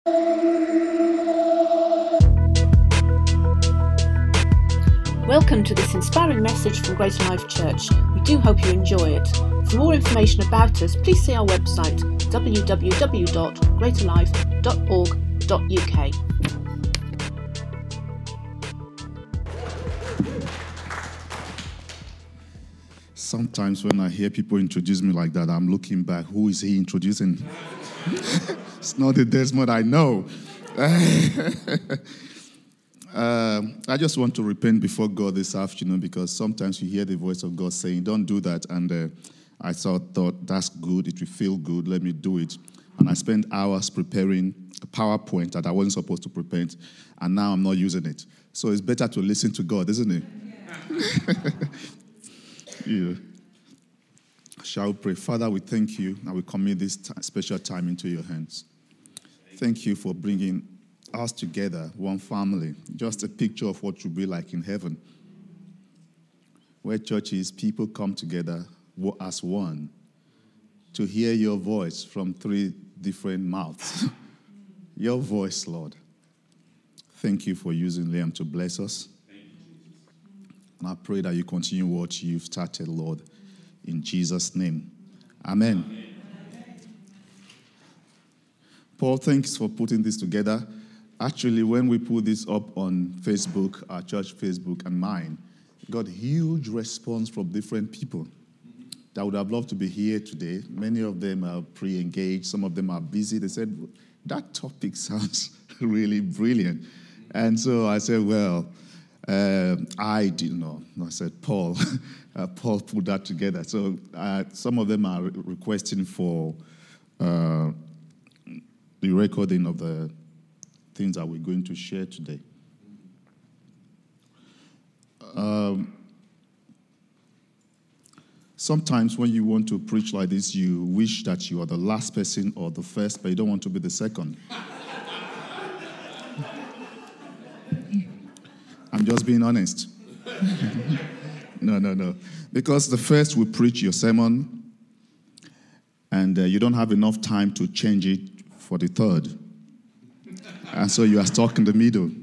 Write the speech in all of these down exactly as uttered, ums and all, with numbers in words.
Welcome to this inspiring message from Greater Life Church. We do hope you enjoy it. For more information about us, please see our website w w w dot greater life dot org dot u k. Sometimes when I hear people introduce me like that, I'm looking back, who is he introducing? It's not the Desmond I know. uh, I just want to repent before God this afternoon, because sometimes you hear the voice of God saying, don't do that. And uh, I thought, thought, that's good, it will feel good, let me do it. And I spent hours preparing a PowerPoint that I wasn't supposed to prepare, and now I'm not using it. So it's better to listen to God, isn't it? Yeah. Yeah. Shall we pray? Father, we thank you, and we commit this t- special time into your hands. Thank you for bringing us together, one family, just a picture of what will be like in heaven, where churches, people come together as one to hear your voice from three different mouths. Your voice, Lord. Thank you for using Liam to bless us. And I pray that you continue what you've started, Lord, in Jesus' name. Amen. Amen. Paul, thanks for putting this together. Actually, when we put this up on Facebook, our church Facebook and mine, got huge response from different people that would have loved to be here today. Many of them are pre-engaged. Some of them are busy. They said, that topic sounds really brilliant. And so I said, well, Uh, I didn't know. I said, Paul. uh, Paul put that together. So uh, some of them are re- requesting for uh, the recording of the things that we're going to share today. Um, sometimes when you want to preach like this, you wish that you are the last person or the first, but you don't want to be the second. I'm just being honest. no, no, no. Because the first will preach your sermon, and uh, you don't have enough time to change it for the third. And so you are stuck in the middle.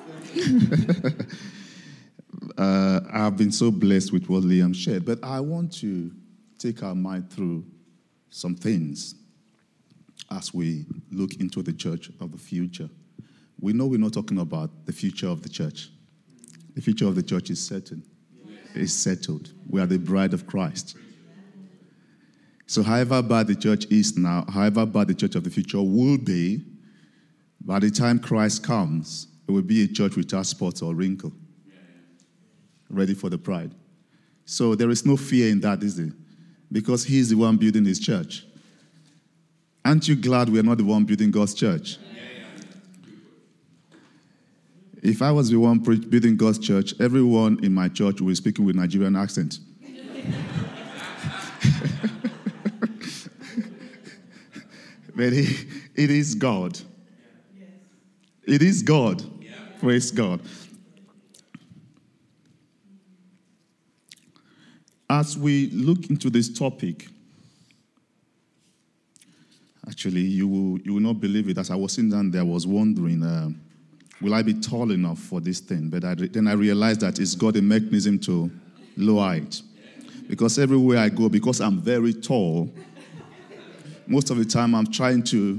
uh, I've been so blessed with what Liam shared, but I want to take our mind through some things as we look into the church of the future. We know we're not talking about the future of the church. The future of the church is certain. Yes. It's settled. We are the bride of Christ. So however bad the church is now, however bad the church of the future will be, by the time Christ comes, it will be a church without spots or wrinkle. Ready for the bride. So there is no fear in that, is there? Because he's the one building his church. Aren't you glad we are not the one building God's church? If I was the one building God's church, everyone in my church will be speaking with Nigerian accent. But it, it is God. It is God. Praise God. As we look into this topic, actually, you will, you will not believe it. As I was sitting down there, I was wondering, uh, will I be tall enough for this thing? But I re- then I realized that it's got a mechanism to lower it. Because everywhere I go, because I'm very tall, most of the time I'm trying to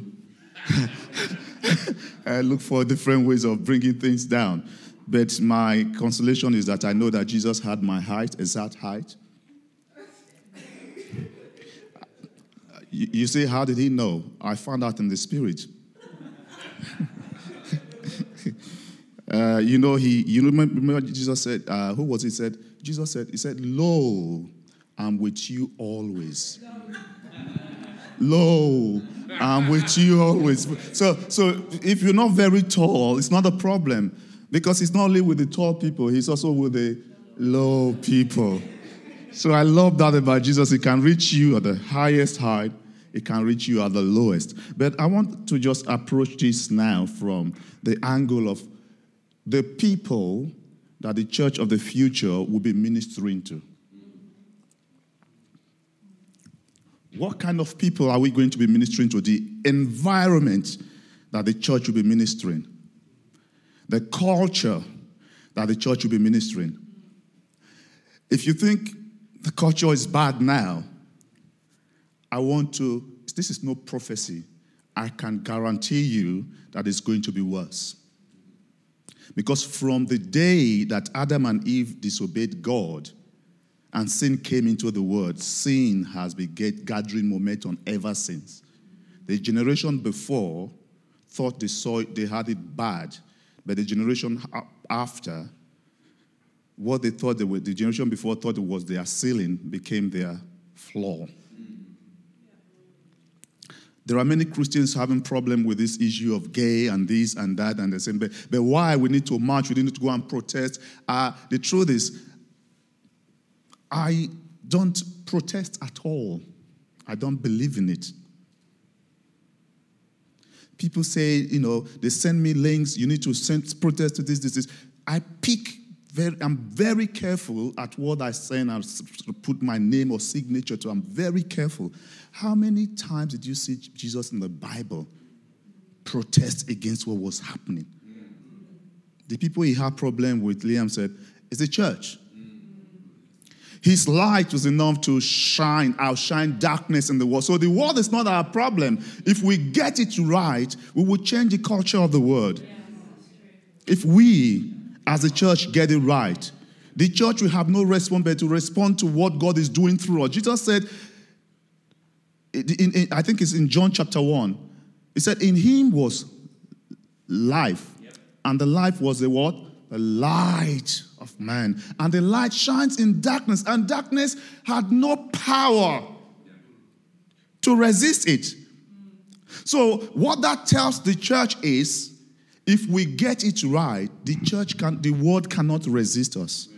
uh, look for different ways of bringing things down. But my consolation is that I know that Jesus had my height, exact height. You, you say, how did he know? I found out in the spirit. Uh, you know, he. You remember, remember Jesus said, uh, who was it said? Jesus said, he said, lo, I'm with you always. Lo, I'm with you always. So, so if you're not very tall, it's not a problem. Because he's not only with the tall people, he's also with the low people. So I love that about Jesus. He can reach you at the highest height. He can reach you at the lowest. But I want to just approach this now from the angle of the people that the church of the future will be ministering to. What kind of people are we going to be ministering to? The environment that the church will be ministering. The culture that the church will be ministering. If you think the culture is bad now, I want to, this is no prophecy. I can guarantee you that it's going to be worse. Because from the day that Adam and Eve disobeyed God and sin came into the world, sin has been gathering momentum ever since. The generation before thought they saw it, they had it bad, but the generation after, what they thought they were, the generation before thought it was their ceiling became their floor. There are many Christians having problem with this issue of gay and this and that, and they're saying, but, but why? We need to march, we need to go and protest. Uh, the truth is, I don't protest at all. I don't believe in it. People say, you know, they send me links, you need to send protest to this, this, this. I pick, very, I'm very careful at what I send. I put my name or signature to. I'm very careful. How many times did you see Jesus in the Bible protest against what was happening? The people he had problem with, Liam said, it's the church. His light was enough to shine, outshine darkness in the world. So the world is not our problem. If we get it right, we will change the culture of the world. If we, as a church, get it right, the church will have no response but to respond to what God is doing through us. Jesus said, in, in, I think it's in John chapter one, he said, in him was life, and the life was the what? The light of man. And the light shines in darkness, and darkness had no power to resist it. So what that tells the church is, if we get it right, the church can, the world cannot resist us.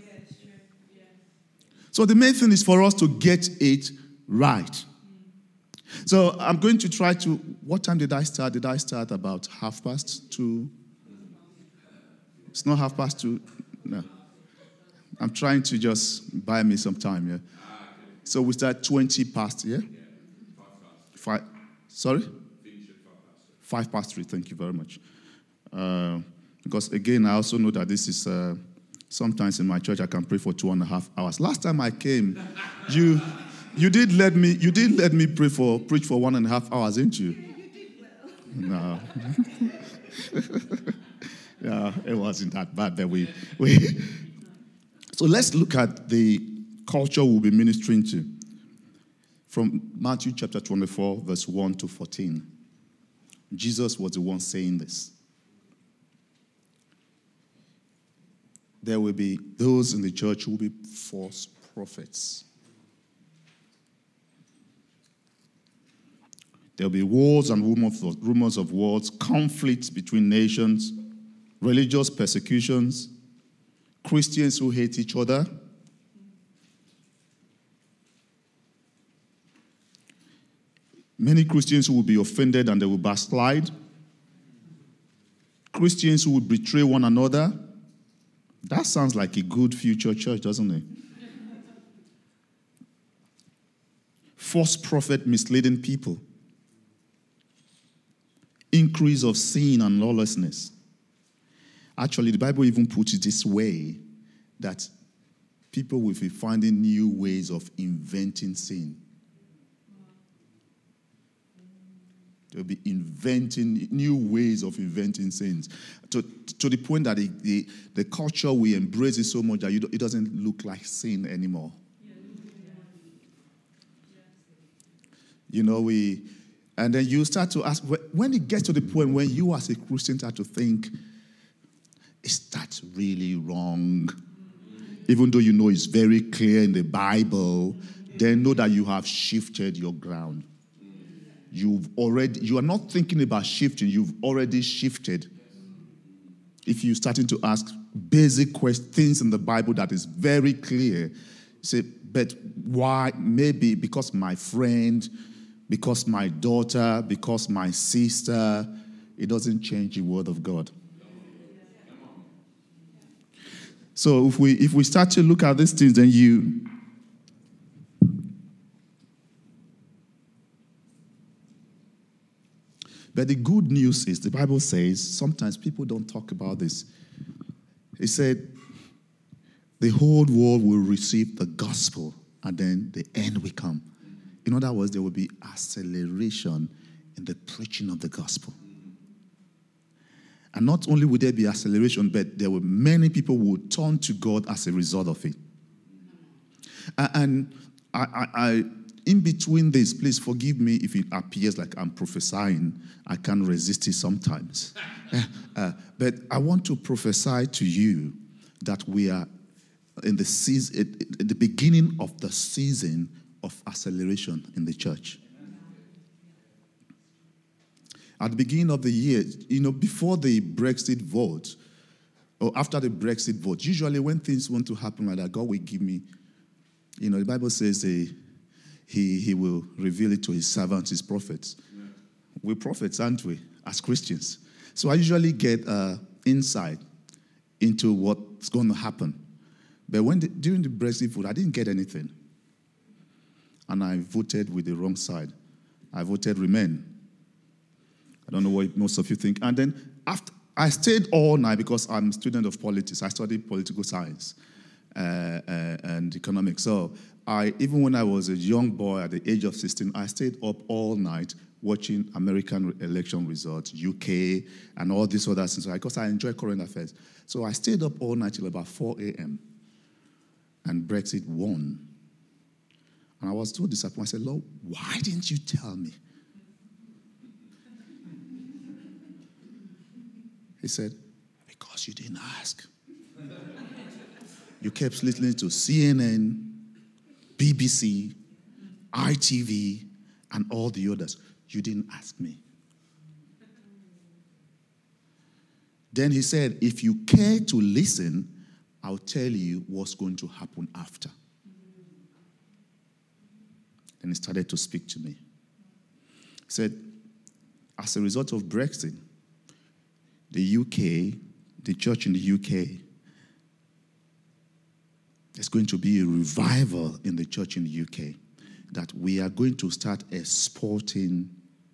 So the main thing is for us to get it right. So I'm going to try to, what time did I start? Did I start about half past two? It's not half past two. No. I'm trying to just buy me some time, yeah? So we start twenty past, yeah? Five, sorry? Five past three, thank you very much. Uh, because again, I also know that this is, uh, sometimes in my church I can pray for two and a half hours. Last time I came, you you did let me, you did let me pray for, preach for one and a half hours, didn't you? No. Yeah, it wasn't that bad that we, we... So let's look at the culture we'll be ministering to. From Matthew chapter twenty-four, verse one to fourteen. Jesus was the one saying this. There will be those in the church who will be false prophets. There will be wars and rumors of, rumors of wars, conflicts between nations, religious persecutions, Christians who hate each other. Many Christians who will be offended and they will backslide. Christians who will betray one another. That sounds like a good future church, doesn't it? False prophet misleading people. Increase of sin and lawlessness. Actually, the Bible even puts it this way, that people will be finding new ways of inventing sin. They'll be inventing new ways of inventing sins. To, to the point that the, the, the culture we embrace it so much that you, it doesn't look like sin anymore. You know, we... And then you start to ask, when it gets to the point when you as a Christian start to think, is that really wrong? Even though you know it's very clear in the Bible, then know that you have shifted your ground. You've already, you are not thinking about shifting, you've already shifted. If you're starting to ask basic questions in the Bible that is very clear, say, but why? Maybe because my friend, because my daughter, because my sister, it doesn't change the word of God. So if we if we start to look at these things, then you But the good news is, the Bible says, sometimes people don't talk about this. It said, the whole world will receive the gospel, and then the end will come. In other words, there will be acceleration in the preaching of the gospel. And not only will there be acceleration, but there will many people will turn to God as a result of it. And I, I, I, in between this, please forgive me if it appears like I'm prophesying. I can't resist it sometimes. uh, but I want to prophesy to you that we are in the season, at the beginning of the season of acceleration in the church. At the beginning of the year, you know, before the Brexit vote, or after the Brexit vote, usually when things want to happen like that, God will give me, you know, the Bible says uh, he, he will reveal it to his servants, his prophets. Yeah. We're prophets, aren't we, as Christians? So I usually get uh, insight into what's going to happen. But when the, during the Brexit vote, I didn't get anything. And I voted with the wrong side. I voted Remain. I don't know what most of you think. And then after I stayed all night because I'm a student of politics. I studied political science uh, uh, and economics. So I, even when I was a young boy at the age of sixteen, I stayed up all night watching American election results, U K, and all these other things, because I enjoy current affairs. So I stayed up all night till about four a.m. and Brexit won. And I was so disappointed. I said, Lord, why didn't you tell me? He said, because you didn't ask. You kept listening to C N N, B B C, I T V, and all the others. You didn't ask me. Then he said, if you care to listen, I'll tell you what's going to happen after. Then he started to speak to me. He said, as a result of Brexit, the U K, the church in the U K, there's going to be a revival in the church in the U K, that we are going to start exporting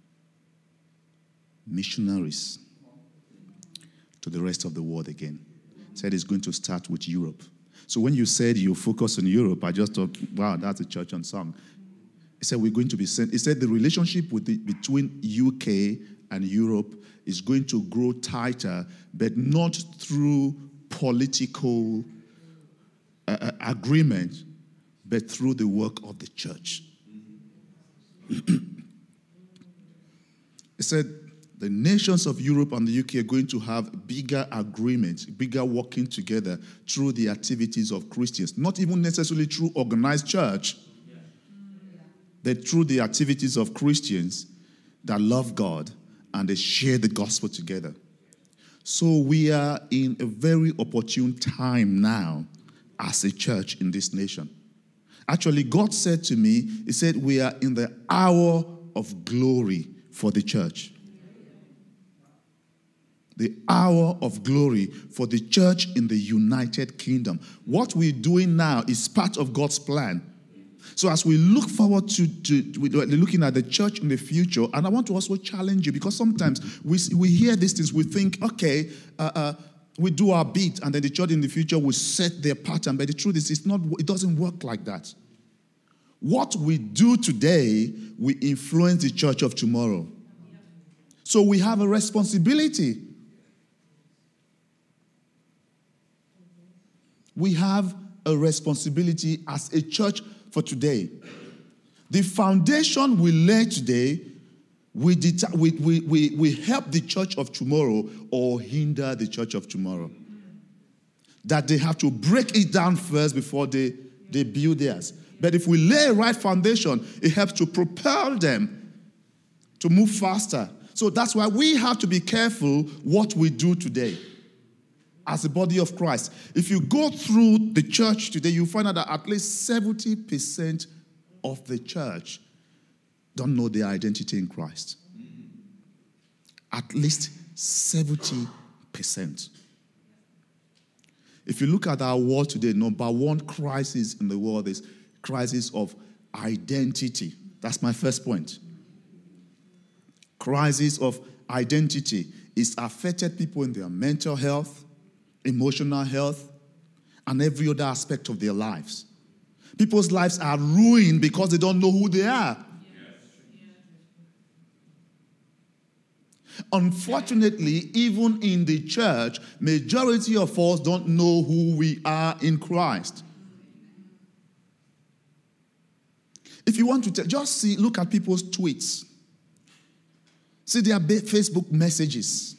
missionaries to the rest of the world again. He said it's going to start with Europe. So when you said you focus on Europe, I just thought, wow, that's a church on song. He said we're going to be sent. He said the relationship with the, between U K and Europe is going to grow tighter, but not through political uh, agreement, but through the work of the church. He said the nations of Europe and the U K are going to have bigger agreements, bigger working together through the activities of Christians, not even necessarily through organized church, but through the activities of Christians that love God and they share the gospel together. So we are in a very opportune time now as a church in this nation. Actually, God said to me, he said, we are in the hour of glory for the church. The hour of glory for the church in the United Kingdom. What we're doing now is part of God's plan. So as we look forward to, to, to we're looking at the church in the future, and I want to also challenge you, because sometimes we we hear these things, we think, okay, uh, uh, we do our bit, and then the church in the future will set their pattern. But the truth is, it's not. It doesn't work like that. What we do today, we influence the church of tomorrow. So we have a responsibility. We have a responsibility as a church for today. The foundation we lay today, we, det- we, we, we, we help the church of tomorrow or hinder the church of tomorrow. That they have to break it down first before they, they build theirs. But if we lay a right foundation, it helps to propel them to move faster. So that's why we have to be careful what we do today as the body of Christ. If you go through the church today, you'll find out that at least seventy percent of the church don't know their identity in Christ. At least seventy percent. If you look at our world today, number one crisis in the world is crisis of identity. That's my first point. crisis of identity. It's affected people in their mental health, emotional health, and every other aspect of their lives. People's lives are ruined because they don't know who they are. Unfortunately, even in the church, majority of us don't know who we are in Christ. If you want to tell, just see, look at people's tweets. See their Facebook messages.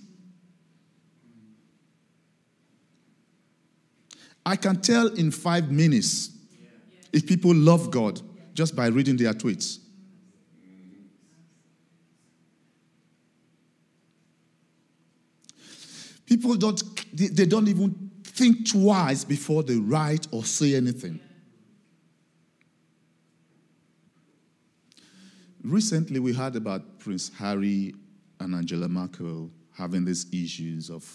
I can tell in five minutes if people love God just by reading their tweets. People don't, they don't even think twice before they write or say anything. Recently, we heard about Prince Harry and Angela Merkel having these issues of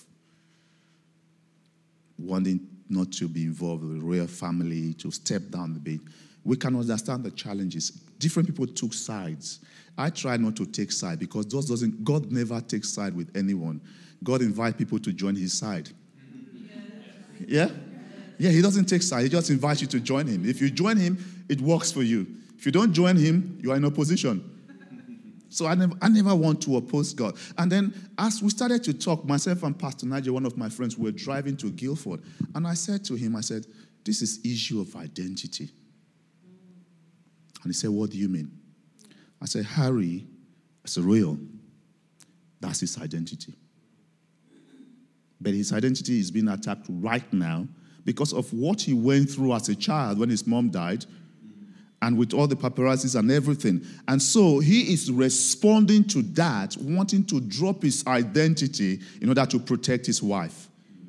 wanting not to be involved with the royal family, to step down a bit. We can understand the challenges. Different people took sides. I try not to take side because God doesn't. God never takes side with anyone. God invites people to join his side. Yeah? Yeah, he doesn't take side. He just invites you to join him. If you join him, it works for you. If you don't join him, you are in opposition. So I never, I never want to oppose God. And then as we started to talk, myself and Pastor Nigel, one of my friends, were driving to Guildford. And I said to him, I said, this is issue of identity. And he said, what do you mean? I said, Harry is a royal. That's his identity. But his identity is being attacked right now because of what he went through as a child when his mom died, and with all the paparazzis and everything. And so he is responding to that, wanting to drop his identity in order to protect his wife.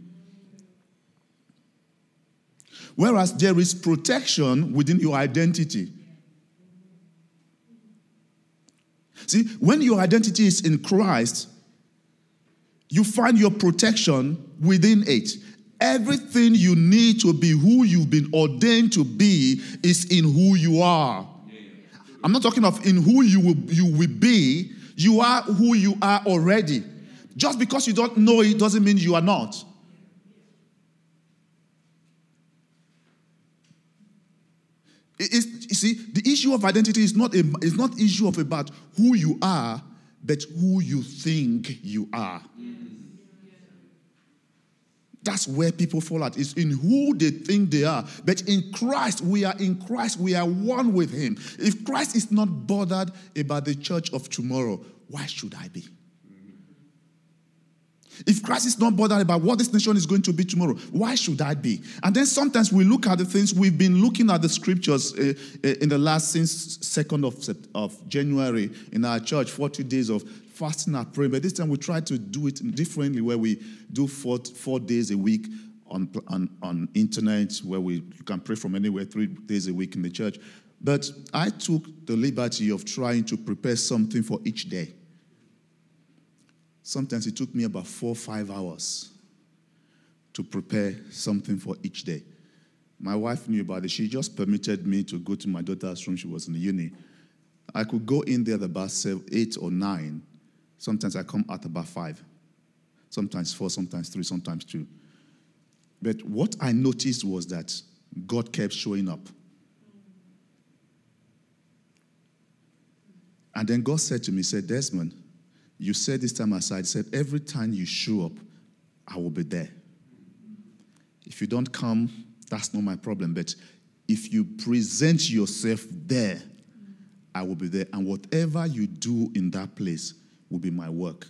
Whereas there is protection within your identity. See, when your identity is in Christ, you find your protection within it. Everything you need to be who you've been ordained to be is in who you are. I'm not talking of in who you will, you will be. You are who you are already. Just because you don't know it doesn't mean you are not. It's, you see, the issue of identity is not a, is not issue of about who you are, but who you think you are. That's where people fall out. It's in who they think they are. But in Christ, we are in Christ. We are one with him. If Christ is not bothered about the church of tomorrow, why should I be? If Christ is not bothered about what this nation is going to be tomorrow, why should I be? And then sometimes we look at the things, we've been looking at the scriptures uh, in the last, since second of, of January in our church, forty days of fasting and praying. But this time we try to do it differently, where we do four, four days a week on, on, on internet, where we you can pray from anywhere, three days a week in the church. But I took the liberty of trying to prepare something for each day. Sometimes it took me about four or five hours to prepare something for each day. My wife knew about it. She just permitted me to go to my daughter's room. She was in the uni. I could go in there at about seven, eight or nine. Sometimes I come out about five. Sometimes four, sometimes three, sometimes two. But what I noticed was that God kept showing up. And then God said to me, said, Desmond, you set this time aside. Said, every time you show up, I will be there. If you don't come, that's not my problem. But if you present yourself there, I will be there. And whatever you do in that place will be my work.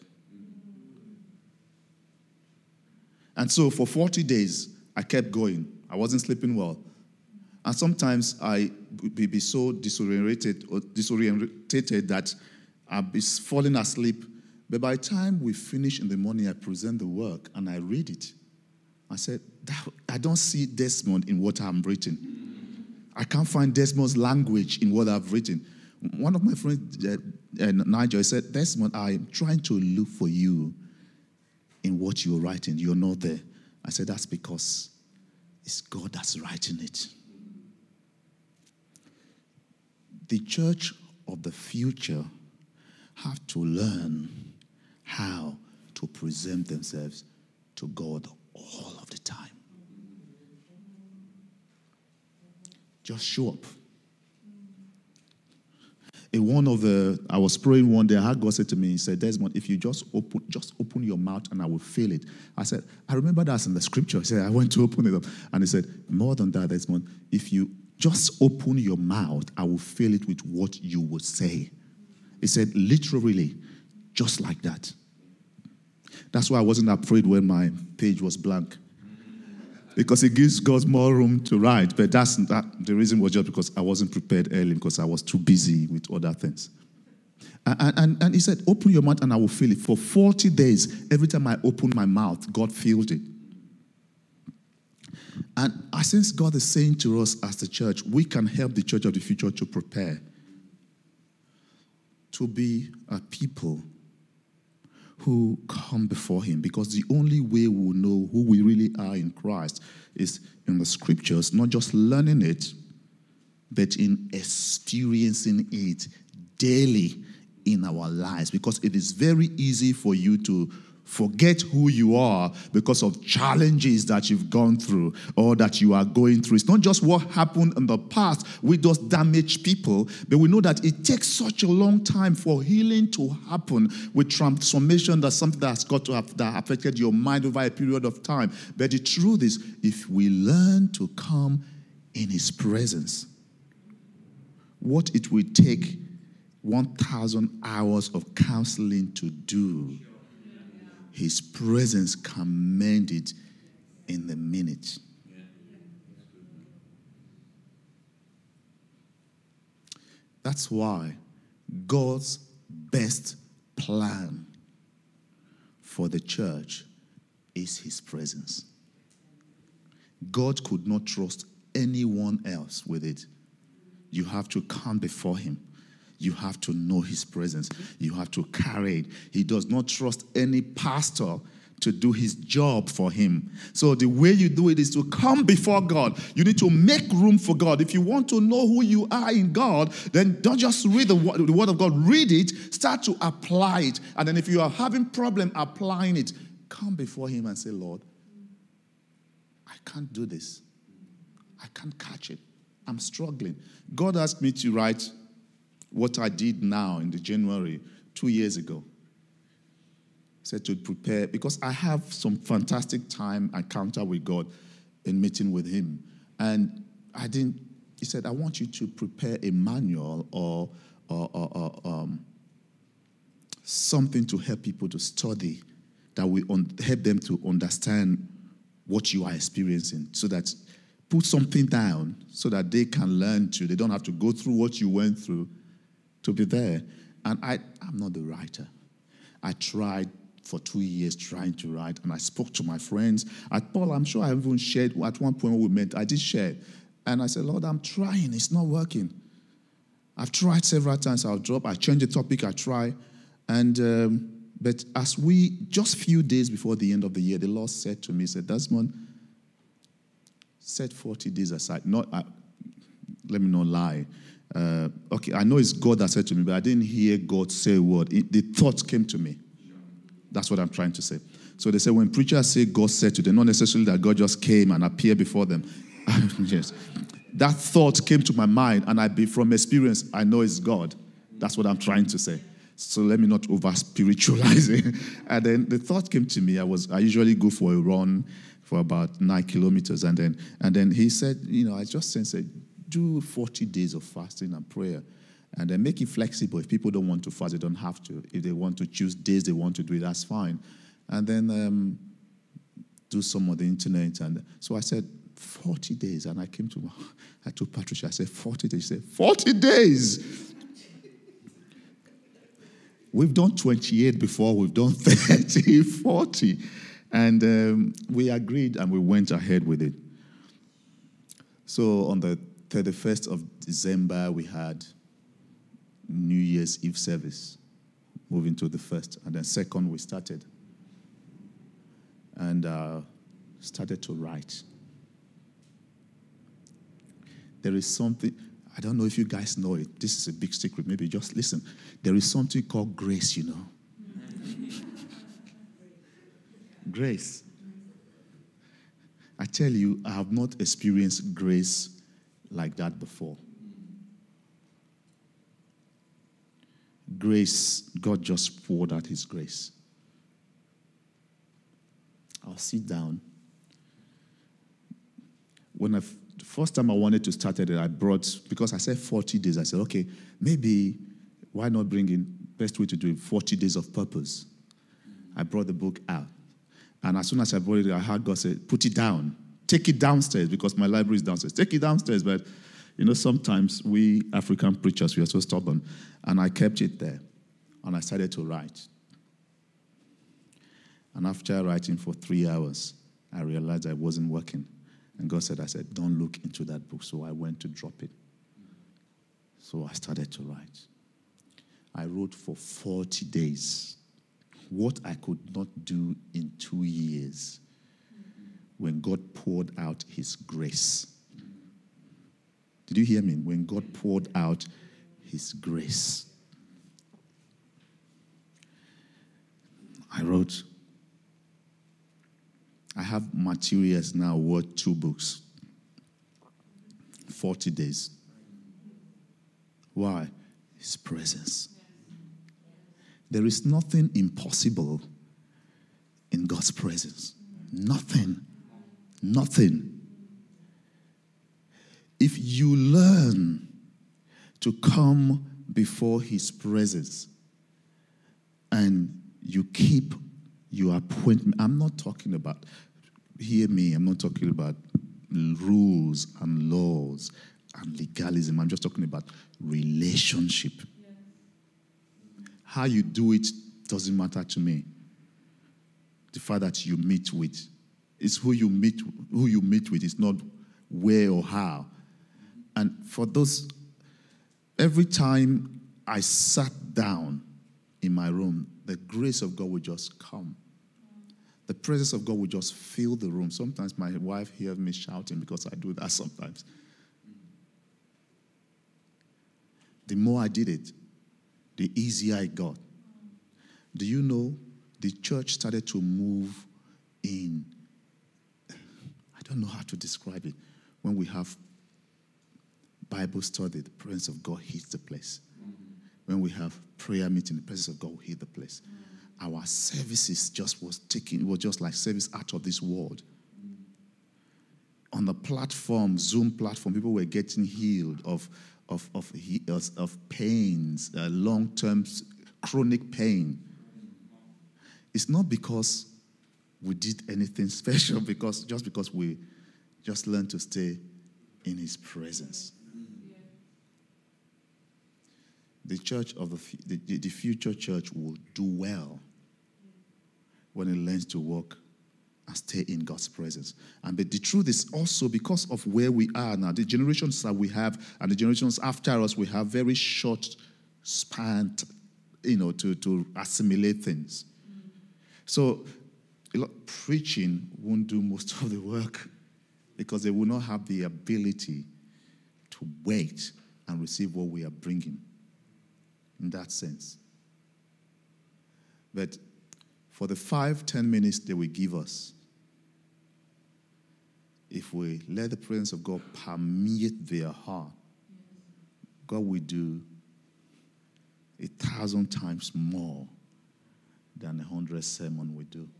And so for forty days, I kept going. I wasn't sleeping well. And sometimes I would be so disoriented or disorientated that I'd be falling asleep. But by the time we finish in the morning, I present the work and I read it. I said, I don't see Desmond in what I'm written. I can't find Desmond's language in what I've written. One of my friends, uh, uh, Nigel, said, Desmond, I'm trying to look for you in what you're writing. You're not there. I said, that's because it's God that's writing it. The church of the future have to learn how to present themselves to God all of the time. Just show up. In one of the, I was praying one day, I had God said to me, he said, Desmond, if you just open, just open your mouth and I will fill it. I said, I remember that's in the scripture. He said, I went to open it up. And he said, more than that, Desmond, if you just open your mouth, I will fill it with what you will say. He said, literally, just like that. That's why I wasn't afraid when my page was blank. Because it gives God more room to write. But that's that, the reason was just because I wasn't prepared early because I was too busy with other things. And, and, and he said, open your mouth and I will fill it. For forty days, every time I open my mouth, God filled it. And I sense God is saying to us as the church, we can help the church of the future to prepare to be a people who come before him, because the only way we'll know who we really are in Christ is in the scriptures, not just learning it, but in experiencing it daily in our lives. Because it is very easy for you to forget who you are because of challenges that you've gone through or that you are going through. It's not just what happened in the past with those damaged people, but we know that it takes such a long time for healing to happen with transformation. That's something that's got to have that affected your mind over a period of time. But the truth is, if we learn to come in his presence, what it will take one thousand hours of counseling to do, his presence can mend it in a minute. That's why God's best plan for the church is his presence. God could not trust anyone else with it. You have to come before him. You have to know his presence. You have to carry it. He does not trust any pastor to do his job for him. So the way you do it is to come before God. You need to make room for God. If you want to know who you are in God, then don't just read the word, the word of God. Read it. Start to apply it. And then if you are having problem applying it, come before him and say, Lord, I can't do this. I can't catch it. I'm struggling. God asked me to write what I did now in the January two years ago. He said to prepare, because I have some fantastic time encounter with God in meeting with him. And I didn't, he said, I want you to prepare a manual or, or, or, or um, something to help people to study that will un- help them to understand what you are experiencing, so that put something down so that they can learn to. They don't have to go through what you went through to be there. And I, I'm not the writer. I tried for two years trying to write, and I spoke to my friends. I Paul, I'm sure I even shared at one point when we met. I did share. And I said, Lord, I'm trying. It's not working. I've tried several times. I'll drop. I change the topic. I try. And um, but as we, just few days before the end of the year, the Lord said to me, he said, Desmond, set forty days aside. Not, uh, let me not lie. Uh, okay, I know it's God that said to me, but I didn't hear God say a word. It, the thought came to me. That's what I'm trying to say. So they say when preachers say God said to them, not necessarily that God just came and appeared before them. Yes. That thought came to my mind, and I, be from experience, I know it's God. That's what I'm trying to say. So let me not over-spiritualize it. And then the thought came to me. I was I usually go for a run for about nine kilometers. And then and then he said, you know, I just sensed it. Do forty days of fasting and prayer, and then make it flexible. If people don't want to fast, they don't have to. If they want to choose days they want to do it, that's fine. And then um, do some of the internet. And so I said, forty days. And I came to, I told Patricia, I said, forty days. She said, forty days? We've done twenty-eight before. We've done thirty, forty. And um, we agreed and we went ahead with it. So on the thirty-first of December, we had New Year's Eve service, moving to the first. And then second, we started. And uh, started to write. There is something, I don't know if you guys know it. This is a big secret. Maybe just listen. There is something called grace, you know. Grace. I tell you, I have not experienced grace like that before. Grace, God just poured out his grace. I'll sit down. When I, the first time I wanted to start it, I brought, because I said forty days, I said, okay, maybe, why not bring in, best way to do it, forty days of purpose. I brought the book out. And as soon as I brought it, I heard God say, put it down. Take it downstairs, because my library is downstairs. Take it downstairs. But, you know, sometimes we African preachers, we are so stubborn. And I kept it there. And I started to write. And after writing for three hours, I realized I wasn't working. And God said, I said, don't look into that book. So I went to drop it. So I started to write. I wrote for forty days. What I could not do in two years when God poured out his grace. Did you hear me? When God poured out his grace. I wrote, I have materials now worth two books. forty days. Why? His presence. There is nothing impossible in God's presence. Nothing. Nothing. If you learn to come before his presence and you keep your appointment, I'm not talking about, hear me, I'm not talking about rules and laws and legalism. I'm just talking about relationship. How you do it doesn't matter to me. The fact that you meet with, it's who you meet, who you meet with. It's not where or how. And for those, every time I sat down in my room, the grace of God would just come. The presence of God would just fill the room. Sometimes my wife hears me shouting because I do that sometimes. The more I did it, the easier it got. Do you know the church started to move in, I don't know how to describe it, when we have Bible study, the presence of God hits the place. When we have prayer meeting, the presence of God will hit the place. Our services just was taking, it was just like service out of this world. On the platform, Zoom platform, people were getting healed of Of, of, of pains, uh, long-term chronic pain. It's not because we did anything special, because just because we just learned to stay in his presence. The church of the, the, the future church will do well when it learns to walk and stay in God's presence. And but the truth is also, because of where we are now, the generations that we have and the generations after us, we have very short span, you know, to, to assimilate things. Mm-hmm. So a lot, preaching won't do most of the work because they will not have the ability to wait and receive what we are bringing in that sense. But for the five, ten minutes they will give us, if we let the presence of God permeate their heart, God will do a thousand times more than a hundred sermon will do.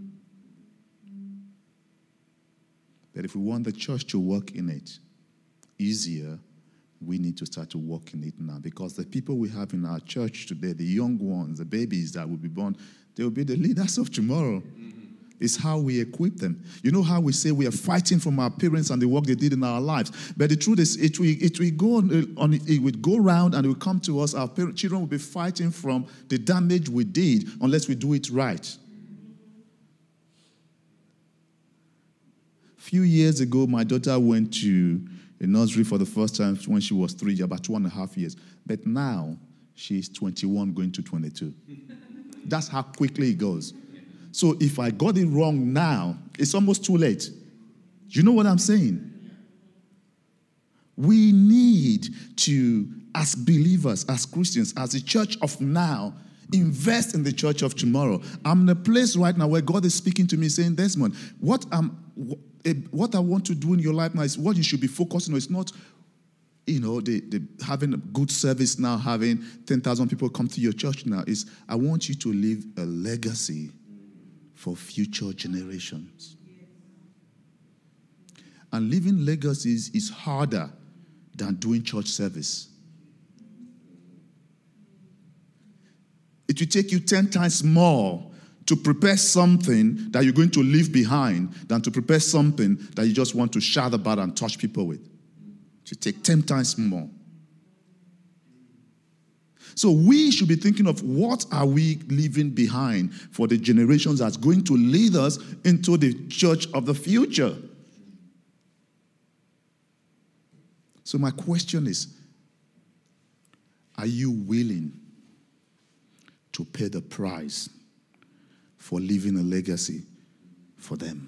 But if we want the church to work in it easier, we need to start to work in it now, because the people we have in our church today, the young ones, the babies that will be born, they will be the leaders of tomorrow. Mm-hmm. It's how we equip them. You know how we say we are fighting from our parents and the work they did in our lives. But the truth is, it will, it will go on, on it will go around and it will come to us. Our parents, children will be fighting from the damage we did unless we do it right. A few years ago, my daughter went to a nursery for the first time when she was three, about two and a half years. But now, she's twenty-one going to twenty-two. That's how quickly it goes. So if I got it wrong now, it's almost too late. You know what I'm saying? We need to, as believers, as Christians, as the church of now, invest in the church of tomorrow. I'm in a place right now where God is speaking to me saying, Desmond, what, I'm, what I want to do in your life now is what you should be focusing on. It's not, you know, the, the having a good service now, having ten thousand people come to your church now. Is I want you to leave a legacy for future generations. And living legacies is harder than doing church service. It will take you ten times more to prepare something that you're going to leave behind than to prepare something that you just want to shout about and touch people with. It will take ten times more. So we should be thinking of what are we leaving behind for the generations that's going to lead us into the church of the future. So my question is, are you willing to pay the price for leaving a legacy for them?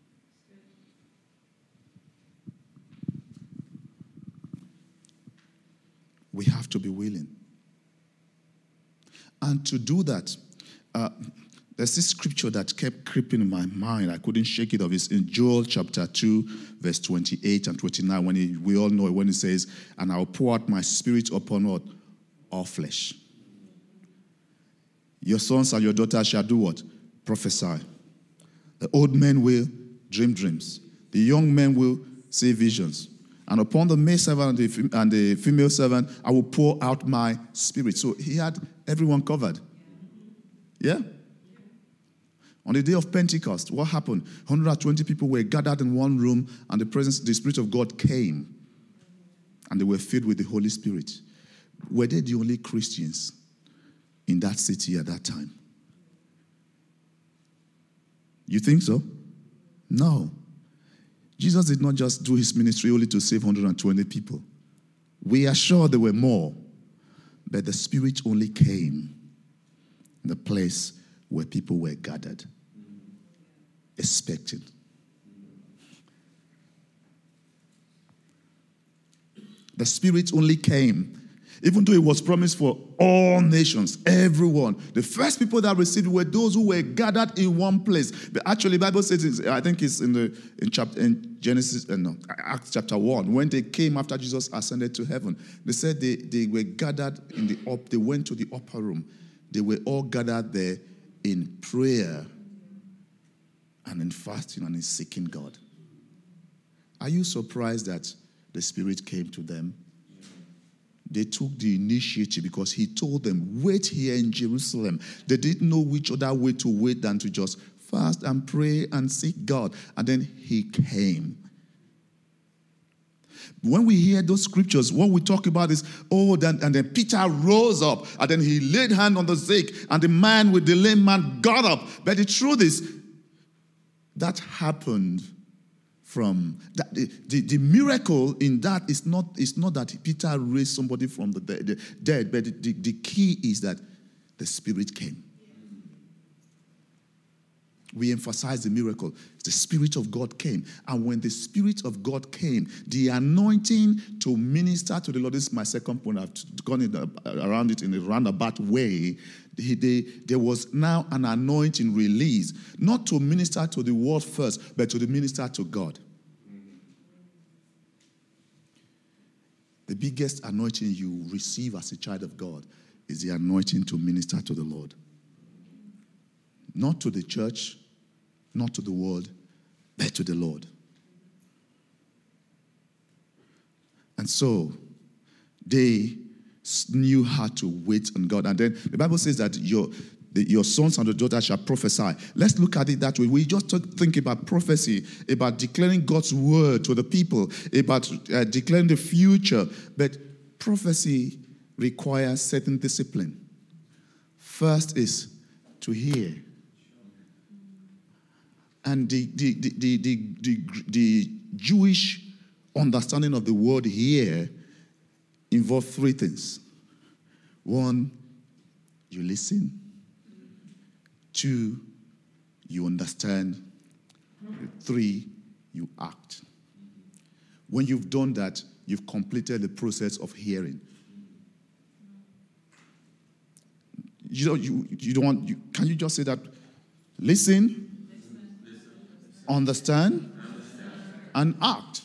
We have to be willing. And to do that, uh, there's this scripture that kept creeping in my mind. I couldn't shake it off. It's in Joel chapter two, verse twenty-eight and twenty-nine, when he, we all know it, when it says, and I'll pour out my spirit upon what? All flesh. Your sons and your daughters shall do what? Prophesy. The old men will dream dreams. The young men will see visions. And upon the male servant and the, and the female servant, I will pour out my spirit. So he had everyone covered. Yeah? On the day of Pentecost, what happened? one hundred twenty people were gathered in one room, and the presence, the Spirit of God came. And they were filled with the Holy Spirit. Were they the only Christians in that city at that time? You think so? No. Jesus did not just do his ministry only to save one hundred twenty people. We are sure there were more, but the Spirit only came in the place where people were gathered, expecting. The Spirit only came, even though it was promised for all nations, everyone. The first people that received were those who were gathered in one place. But actually, the Bible says, I think it's in the in chapter in Genesis, uh, no, Acts chapter one, when they came after Jesus ascended to heaven. They said they, they were gathered in the up. They went to the upper room. They were all gathered there in prayer and in fasting and in seeking God. Are you surprised that the Spirit came to them? They took the initiative because he told them, wait here in Jerusalem. They didn't know which other way to wait than to just fast and pray and seek God. And then he came. When we hear those scriptures, what we talk about is, oh, then, and then Peter rose up, and then he laid hand on the sick, and the man with the lame man got up. But the truth is, that happened from, that, the, the, the miracle in that is not, is not that Peter raised somebody from the dead, the dead but the, the, the key is that the Spirit came. We emphasize the miracle. The Spirit of God came. And when the Spirit of God came, the anointing to minister to the Lord, this is my second point, I've gone in the, around it in a roundabout way. They, they, there was now an anointing released, not to minister to the world first, but to the minister to God. The biggest anointing you receive as a child of God is the anointing to minister to the Lord. Not to the church, not to the world, but to the Lord. And so, they knew how to wait on God. And then the Bible says that your, the, your sons and your daughters shall prophesy. Let's look at it that way. We just talk, think about prophecy, about declaring God's word to the people, about uh, declaring the future. But prophecy requires certain discipline. First is to hear. And the, the, the, the, the, the, the Jewish understanding of the word hear involve three things. One, you listen. Two, you understand. Three, you act. When you've done that, you've completed the process of hearing. You don't, you, you don't want, you, can you just say that? Listen, Listen. Understand, understand, and act.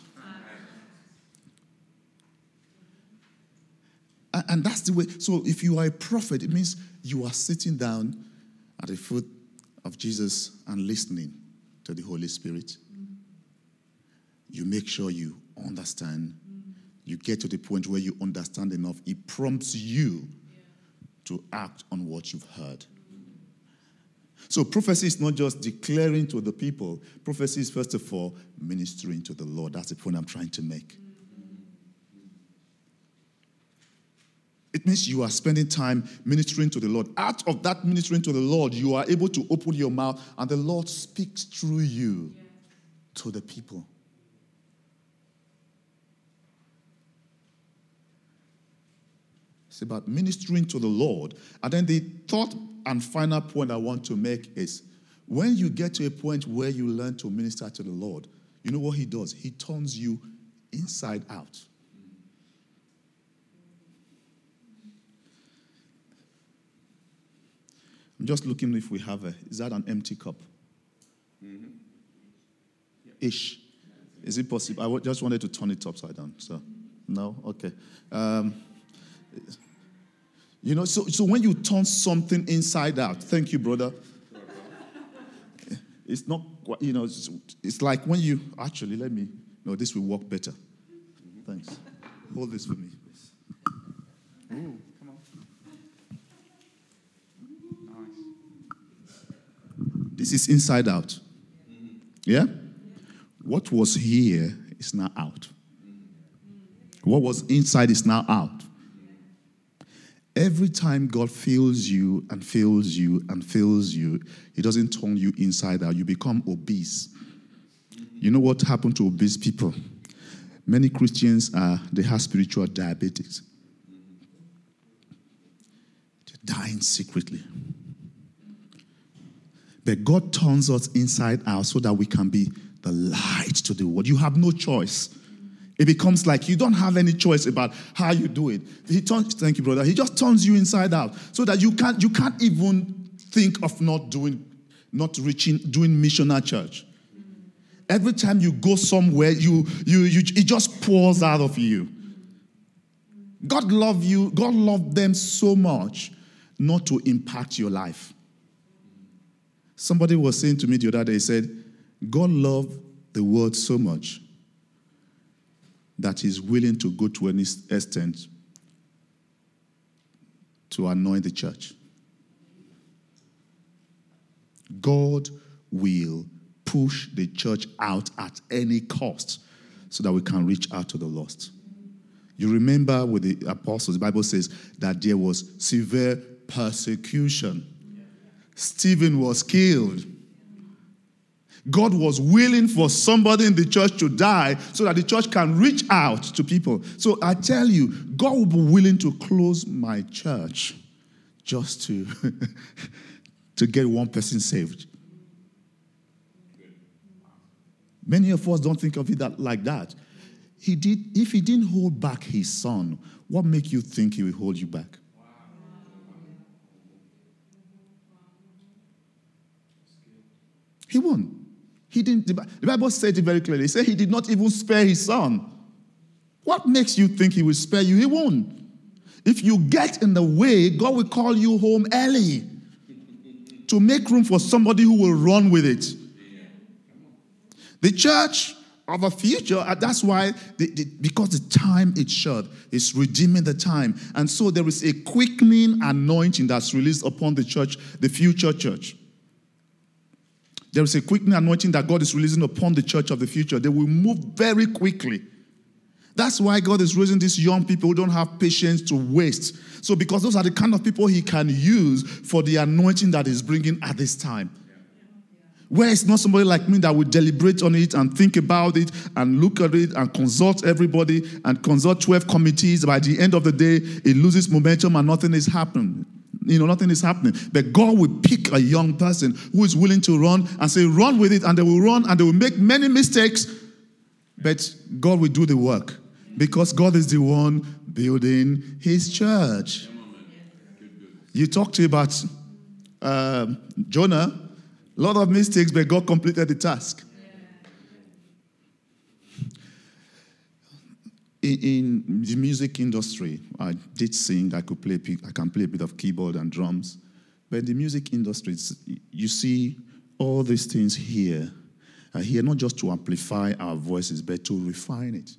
And, and that's the way. So if you are a prophet, it means you are sitting down at the foot of Jesus and listening to the Holy Spirit. You make sure you understand. You get to the point where you understand enough. It prompts you to act on what you've heard. So prophecy is not just declaring to the people. Prophecy is, first of all, ministering to the Lord. That's the point I'm trying to make. It means you are spending time ministering to the Lord. Out of that ministering to the Lord, you are able to open your mouth and the Lord speaks through you to the people. It's about ministering to the Lord. And then the third and final point I want to make is, when you get to a point where you learn to minister to the Lord, you know what he does? He turns you inside out. I'm just looking if we have a, is that an empty cup? Mm-hmm. Ish. Is it possible? I w- just wanted to turn it upside down. So, no? Okay. Um, you know, so, so when you turn something inside out, thank you, brother. It's not, you know, it's, it's like when you, actually, let me, no, this will work better. Thanks. Hold this for me, please. Ooh, come on. Nice. This is inside out. Yeah? What was here is now out. What was inside is now out. Every time God fills you and fills you and fills you, he doesn't turn you inside out. You become obese. You know what happened to obese people? Many Christians, are they have spiritual diabetes. They're dying secretly. But God turns us inside out so that we can be the light to the world. You have no choice. It becomes like you don't have any choice about how you do it. He turns, thank you, brother. He just turns you inside out so that you can't you can't even think of not doing, not reaching, doing missional church. Every time you go somewhere, you you you it just pours out of you. God loved you. God loved them so much not to impact your life. Somebody was saying to me the other day, he said, God loved the world so much that he's willing to go to any extent to anoint the church. God will push the church out at any cost so that we can reach out to the lost. You remember with the apostles, the Bible says that there was severe persecution. Stephen was killed. God was willing for somebody in the church to die so that the church can reach out to people. So I tell you, God will be willing to close my church just to, to get one person saved. Many of us don't think of it that, like that. He did. If he didn't hold back his son, what makes you think he will hold you back? He won't. He didn't. The Bible said it very clearly. It said he did not even spare his son. What makes you think he will spare you? He won't. If you get in the way, God will call you home early to make room for somebody who will run with it. The church of the future, that's why, the, the, because the time is short, it's redeeming the time. And so there is a quickening anointing that's released upon the church, the future church. There is a quickening anointing that God is releasing upon the church of the future. They will move very quickly. That's why God is raising these young people who don't have patience to waste. So because those are the kind of people he can use for the anointing that he's bringing at this time. Where it's not somebody like me that will deliberate on it and think about it and look at it and consult everybody and consult twelve committees. By the end of the day, it loses momentum and nothing is happening. You know, nothing is happening. But God will pick a young person who is willing to run and say, run with it, and they will run and they will make many mistakes, but God will do the work. Because God is the one building his church. You talked to about uh, Jonah, a lot of mistakes, but God completed the task. In, in the music industry, I did sing, I could play, I can play a bit of keyboard and drums. But in the music industry, you see all these things here are here not just to amplify our voices, but to refine it.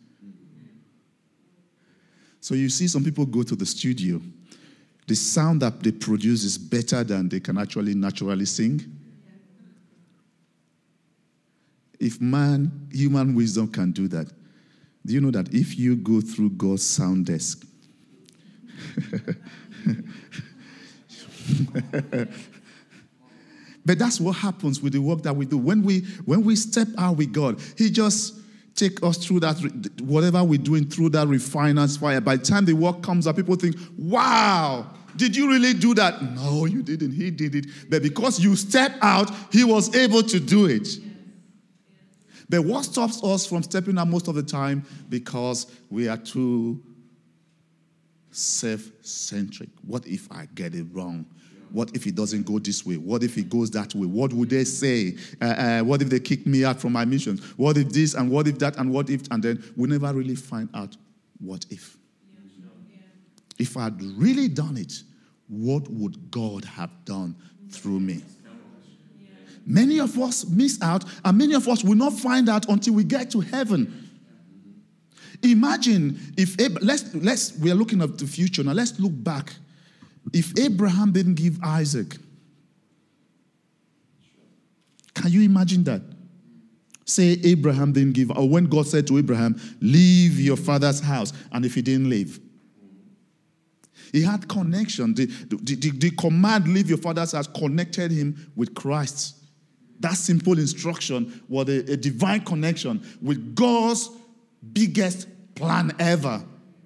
So you see some people go to the studio. The sound that they produce is better than they can actually naturally sing. If man, human wisdom can do that, do you know that if you go through God's sound desk, but that's what happens with the work that we do. When we when we step out with God, he just take us through that, whatever we're doing through that refiner's fire. By the time the work comes up, people think, wow, did you really do that? No, you didn't. He did it. But because you step out, he was able to do it. But what stops us from stepping out most of the time? Because we are too self-centric. What if I get it wrong? What if it doesn't go this way? What if it goes that way? What would they say? Uh, uh, what if they kick me out from my mission? What if this and what if that and what if? And then we never really find out what if. Yeah. If I'd really done it, what would God have done through me? Yeah. Many of us miss out, and many of us will not find out until we get to heaven. Imagine if, let's, let's, we are looking at the future now, let's look back. If Abraham didn't give Isaac, can you imagine that? Say Abraham didn't give, or when God said to Abraham, leave your father's house, and if he didn't leave. He had connection. The, the, the, the command, leave your father's house, connected him with Christ. That simple instruction was a, a divine connection with God's biggest plan ever.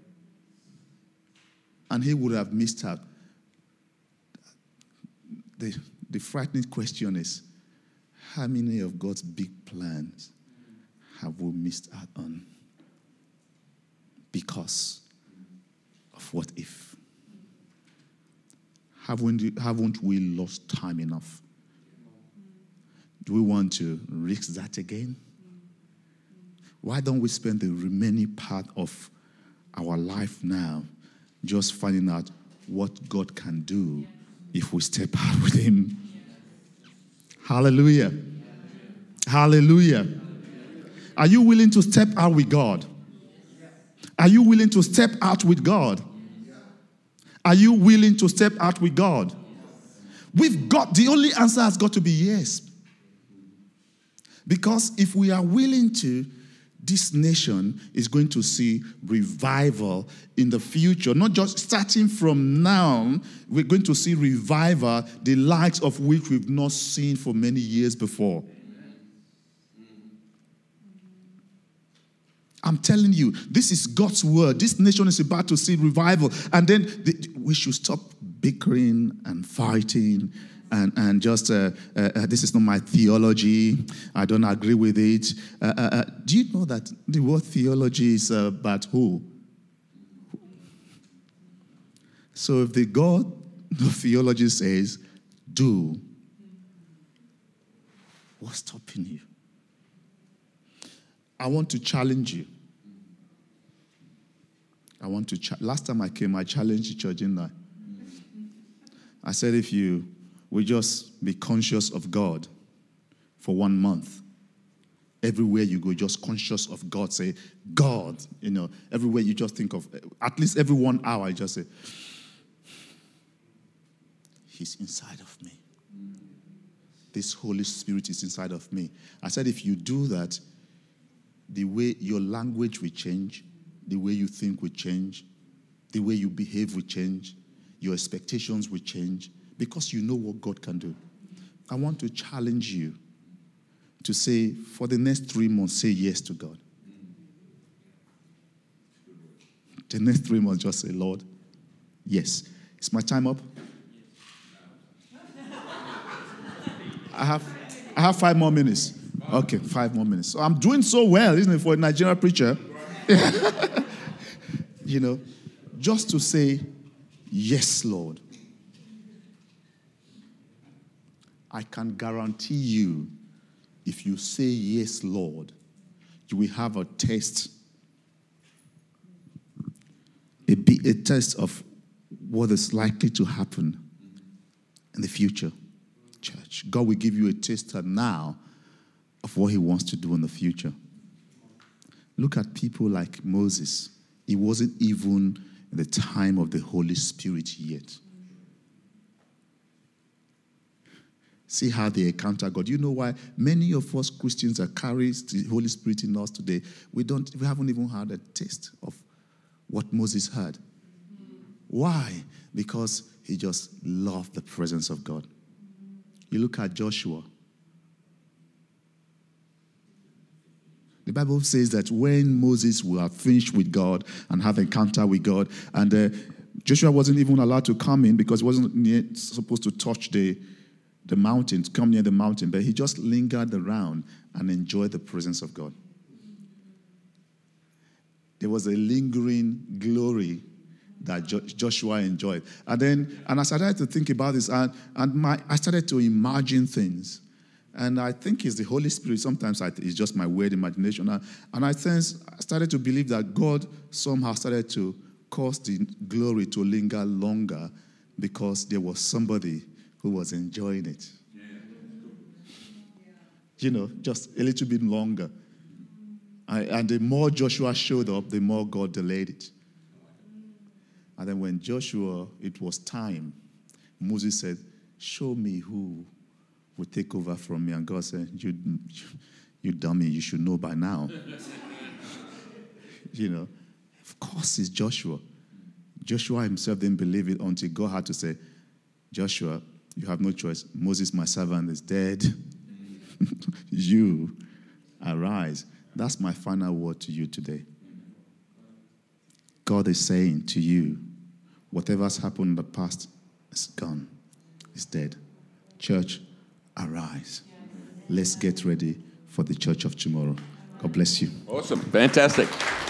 And he would have missed out. The, the frightening question is, how many of God's big plans have we missed out on because of what if? Haven't, haven't we lost time enough? Do we want to risk that again? Why don't we spend the remaining part of our life now just finding out what God can do if we step out with him? Hallelujah. Hallelujah. Are you willing to step out with God? Are you willing to step out with God? Are you willing to step out with God? We've got, the only answer has got to be yes. Because if we are willing to, this nation is going to see revival in the future. Not just starting from now, we're going to see revival, the likes of which we've not seen for many years before. I'm telling you, this is God's word. This nation is about to see revival. And then the, we should stop bickering and fighting and, and just, uh, uh, uh, this is not my theology. I don't agree with it. Uh, uh, uh, do you know that the word theology is uh, about who? So if the God of theology says, do, what's stopping you? I want to challenge you. I want to, cha- last time I came, I challenged the church, didn't I? I said, if you will just be conscious of God for one month, everywhere you go, just conscious of God, say, God, you know, everywhere you just think of, at least every one hour, you just say, He's inside of me. This Holy Spirit is inside of me. I said, if you do that, the way your language will change, the way you think will change, the way you behave will change, your expectations will change, because you know what God can do. I want to challenge you to say, for the next three months, say yes to God. The next three months, just say, Lord, yes. Is my time up? I have, I have five more minutes. Okay, five more minutes. So I'm doing so well, isn't it, for a Nigerian preacher? You know, just to say, yes, Lord. I can guarantee you, if you say yes, Lord, you will have a taste, a, a taste of what is likely to happen in the future, church. God will give you a taster now of what he wants to do in the future. Look at people like Moses. He wasn't even in the time of the Holy Spirit yet. See how they encounter God. You know why many of us Christians that carry the Holy Spirit in us today, we don't, we haven't even had a taste of what Moses had. Why? Because he just loved the presence of God. You look at Joshua. The Bible says that when Moses will have finished with God and have encounter with God, and uh, Joshua wasn't even allowed to come in because he wasn't near, supposed to touch the, the mountain, to come near the mountain, but he just lingered around and enjoyed the presence of God. There was a lingering glory that jo- Joshua enjoyed. And then, and I started to think about this, and, and my, I started to imagine things. And I think it's the Holy Spirit. Sometimes I, it's just my weird imagination. And, and I sense, I started to believe that God somehow started to cause the glory to linger longer because there was somebody who was enjoying it. Yeah. You know, just a little bit longer. I, and the more Joshua showed up, the more God delayed it. And then when Joshua, it was time, Moses said, show me who will take over from me. And God said, you, you dummy, you should know by now. You know, of course it's Joshua. Joshua himself didn't believe it until God had to say, Joshua, you have no choice. Moses, my servant, is dead. You arise. That's my final word to you today. God is saying to you, whatever's happened in the past is gone. It's dead. Church, arise. Let's get ready for the church of tomorrow. God bless you. Awesome. Fantastic.